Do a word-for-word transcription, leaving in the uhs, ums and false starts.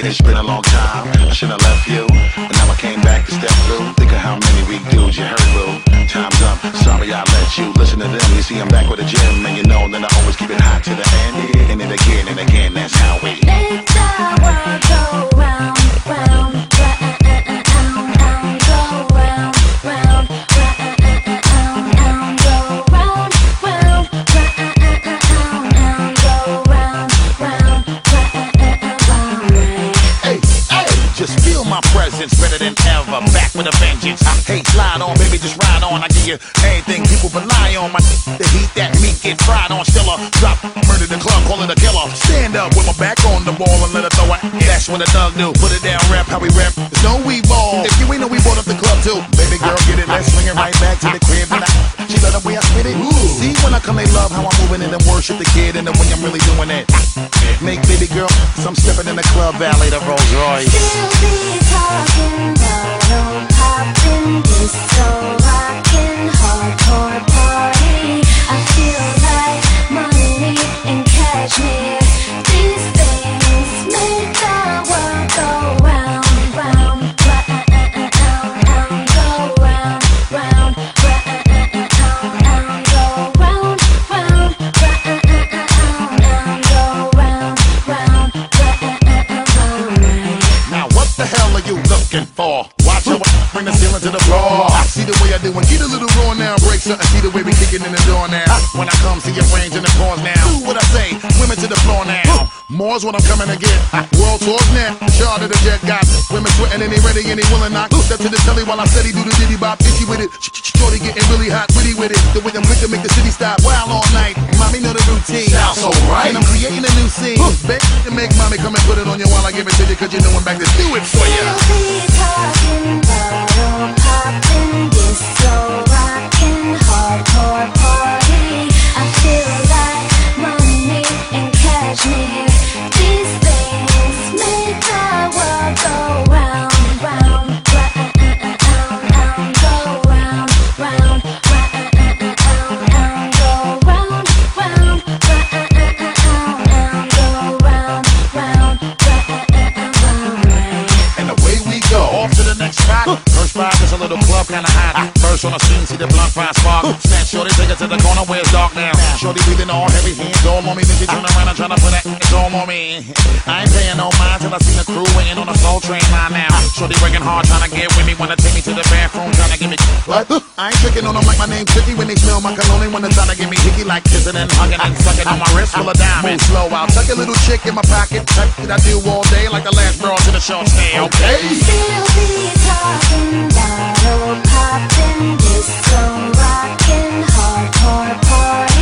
It's been a long time, I should've left you, but now I came back to step through. Think of how many we dudes you heard, boo. Time's up, sorry I let you listen to them. You see I'm back with a gym, and you know that I always keep it hot to the end. And then again and again, that's how we make the world go round, round, round, round, go round, round, round, round, go round, round, round, go round, round, round, round. Hey, hey, just feel my presence better than ever. Back with a vengeance. I hate slide on, baby, just ride on. I give you anything people rely on. My the heat that meat get fried on. Still a drop, murder the club, call it a killer. Stand up with my back on the wall and let her throw it. That's what a thug do. Put it down, rap how we rap. There's no we ball. If you ain't know, we bought up the club too. Baby girl, get it, let's swing it right back to the crib. And I, she love the way I spit it. Ooh. See when I come, they love how I'm moving and then worship the kid and the way I'm really doing it. Make baby girl, some stepping in the club valet, the Rolls Royce. Still be talking, bottle popping, disco rocking, hardcore party. I feel like money and cashmere. These things make the world go round, round, round, go round, round, round, go round, round, round, go round, round, round. Now what the hell are you looking for? Watch out, bring the ceiling to the floor. I see the way I do and get a little raw now. Break something, see the way we kicking in the door now. When I come, see your range and the pause now. Do what I say, women to the floor now. More's what I'm coming to get. World tours now. Charter the jet got women sweating and they ready and they willing. I step to the telly while I steady do the diddy bop. Itchy with it, shorty getting really hot, witty with it. The way I'm quick to make the city stop. Wild all night, mommy know the routine. Sounds so right. And I'm creating a new scene. Bet to make mommy come and put it on you while I give it to you, cause you know I'm back to do it for ya. Still be talking, bottle popping, disco rocking, hardcore party. I feel like money and cashmere. These things make the world go round, round, round, go round, round, round, go round, round, round, go round, round, round. And away we go, off to the next spot. First spot is a little club kinda hot. First on the scene, see the blunt fire spark. Snatch shorty, take it to the corner where it's dark now. Shorty breathing all heavy, hands all on me. Then she turn around and tryna put that it's all on me. I ain't paying no mind till I see the crew waiting on the slow train line now. Shorty working hard tryna get with me, wanna take me to the bathroom, tryna give me what? I ain't tricking on them like my name Tricky. When they smell my cologne, they wanna tryna give me hickey like kissing and hugging and sucking on my wrist full of diamonds. Move slow, I'll tuck a little chick in my pocket. Type that I do all day like the last girl to the short stay, okay? Still be talking, bottle popping, disco rocking, hardcore party.